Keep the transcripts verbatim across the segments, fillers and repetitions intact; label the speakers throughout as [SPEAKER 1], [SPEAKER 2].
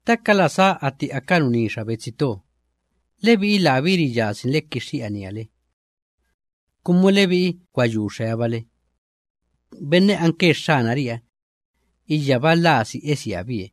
[SPEAKER 1] Takkala saa ati akanunisha betsito. Lebi la virijasin lekkishi aniale. Kummu lebi kwayushayabale. Benne anke shanaria. Iyaba laasi esiabie.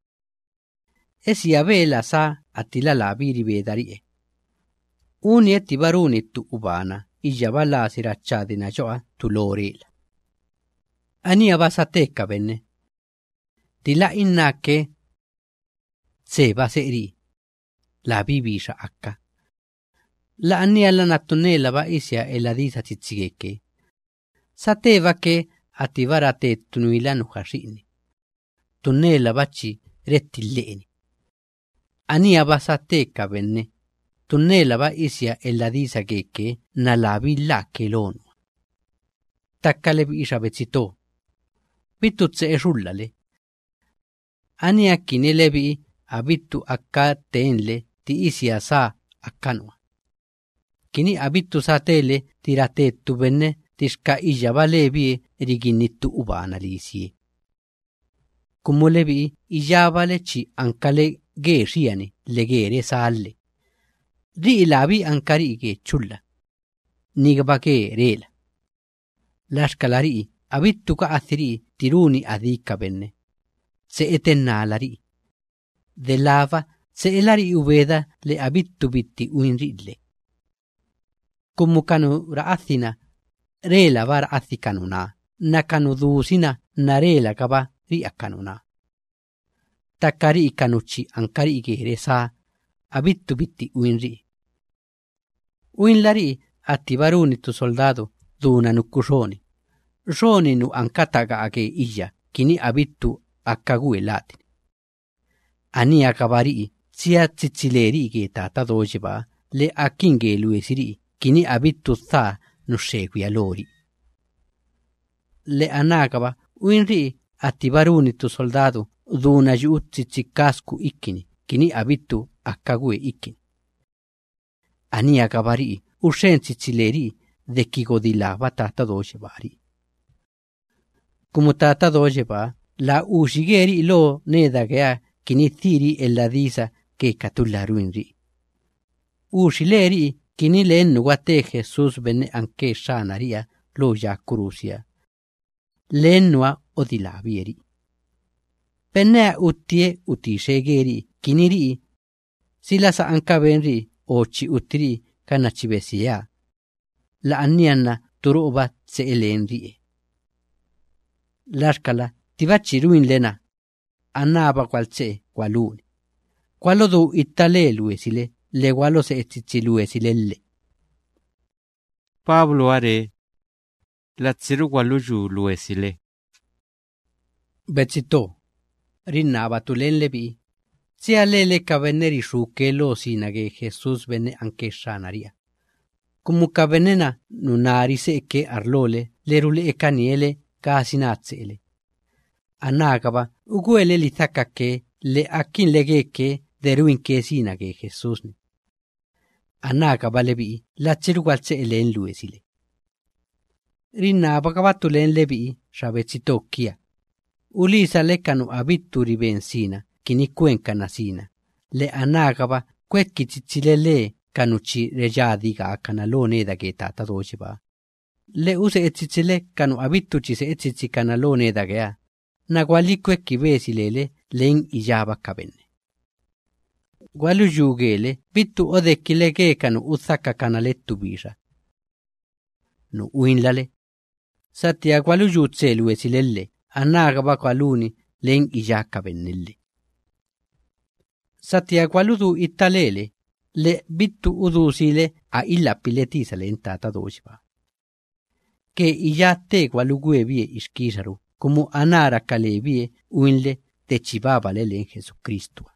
[SPEAKER 1] Esiabe la saa ati la la viri vedarie. Uni etti barunittu ubana. Iyaba laasi rachadina joa tu lorila. Ania basa tekka benne. Tila innake seba seri. La bibisha akka. La annia la nattunella va isia e la disa tizigeke. Sateva che ati varate tunuilanu hasini. Tunnella vaci rettilleni. Ania basa tekka benne. Tunnella va isia e la disa keke na la villa che l'onu. Takkale bisha bezzito. Bittutse e sullale. Ani akkine lebi abittu akka teenle ti isia saa akkanua. Kini abittu saa teele ti rateettu benne tiska ijaba lebi riginnittu ubana liisie. Kummo lebi ijaba leci ankale geeshiani legeere saalle. Ri labi ankari ge chulla. Nigba ke reela. Lashkalari abittu ka athiri tiruni adikka benne. Se etennaalari. De lava se elari ubeda le abittu bitti uinrille. Kummu kanu raathina reela var athikanuna. Na kanu duusina na reela kaba ri akkanuna. Takkari ikanuchi ankari geere saa abittu bitti uinri. Uinlari atti barunittu soldado duuna nukkushoni. Shoni nu ankataga age iya kini abittu akkague laatini. Ani akabari sia tsitsileri ge tata dojeba le akkinge luesiri kini abittu tha nu seguia lori. Le anakaba uinri atti barunittu soldado duuna ju tsitsikkasku ikkini kini abittu akkague ikkini. Ani akabari ushen tsitsileri dekkigo di lava tata dojebari. Como tata dojeba, la ushigeri lo nedagea kini thiri e la disa che catullaruinri. Ushileri kini len guate Jesus benne anche shanaria lo jacurusia. Lenua odilavieri. Benne uttie utishegeri kiniri silasa anka benri ochi utiri kanachibesia. La annianna turuba se elenrie. Lashkala ti vacci ruin lena. Annaba qualse qualuni. Qualo du ittale luesile, le qualo se etzizi luesilelle.
[SPEAKER 2] Pablo are. Laziru qualo giù luesile.
[SPEAKER 1] Bezzito. Rinnaba tu len lebi. Sia lele cavenneri su che lo sinaghe Jesus venne anche shanaria. Comunque venena nunari secche arlole, le rule e caniele casinazele. Annagaba uguele li takakke le akkin legeke deruin che sinaghe Jesus. Annagaba lebi la cirugalse elen luesile. Rinnaba cavattu len lebi shabezzitocchia. Ulisa leccanu abitturi bensina, chini cuencanasina. Le annagaba quecchi zizzilele canucci regiadiga a canalone da che tata doceba. Le use e zizzile canu abittuci se e zizzi canalone da che ha. Na quali quecchi vesilele len ijaba cabenne. Gualu giugele bittu odecchi le che canu uzzacca canalettu bisa. No uinlale. Sattia qualu giuzze luesilelle. Annagaba qualuni len ijacca vennelle. Sattia qualudu ittalele le bittu udusile a illa pilletisa lentata docipa. Che ijatte qualugue vie ischisaru, como anara calevie uinle decibaba le len Jesucristo.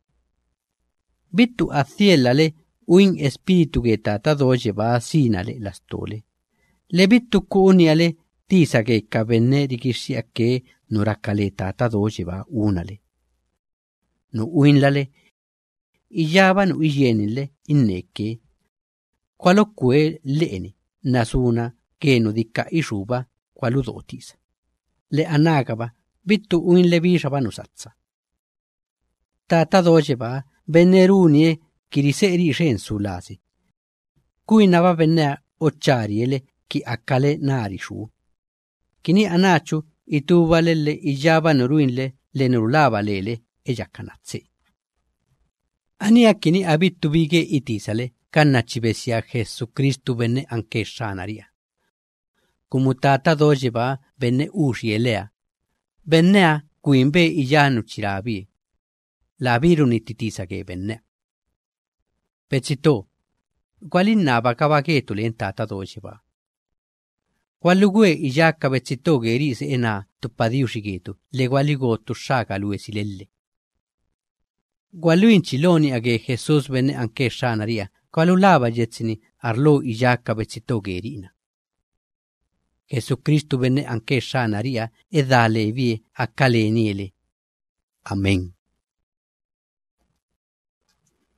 [SPEAKER 1] Bittu aziellale uin spiritu che tata docipa sinale la stole. Le bittu cuniale tisa che cavenne di chi a che non raccaleta doceva unale. No uinlale, ijavan uienile innecche, qualocque leeni, nasuna che no dicca isuba qualudotis. Le annagaba, bittu uin le visava nusazza. tata doce ba benne runie kiriseri shensu lasi. Kui nava benne ochariele ki akale narishu. Kini anachu ituvalele ijaba nuruinle le nurlava lele ejakanatse. Ania kini abittu bige itisale kannachi besia Jesucristu benne anke shanaria. Kumu tata doce ba benne ushielea. Bennea kuimbe ijanu chirabi. La viruni titisage benne. Pezito, qualin naba cavachetu len tata doce ba. Quallugue ijaka pezito geris ena tuppadiushigetu le qualigotu shaka lue silelle. Qualluin ciloni age Jesus benne anke shanaria, qualu lava jetsini arlo ijaka pezito gerina. Jesucristu benne anke shanaria e dale vie a caleniele. Amen.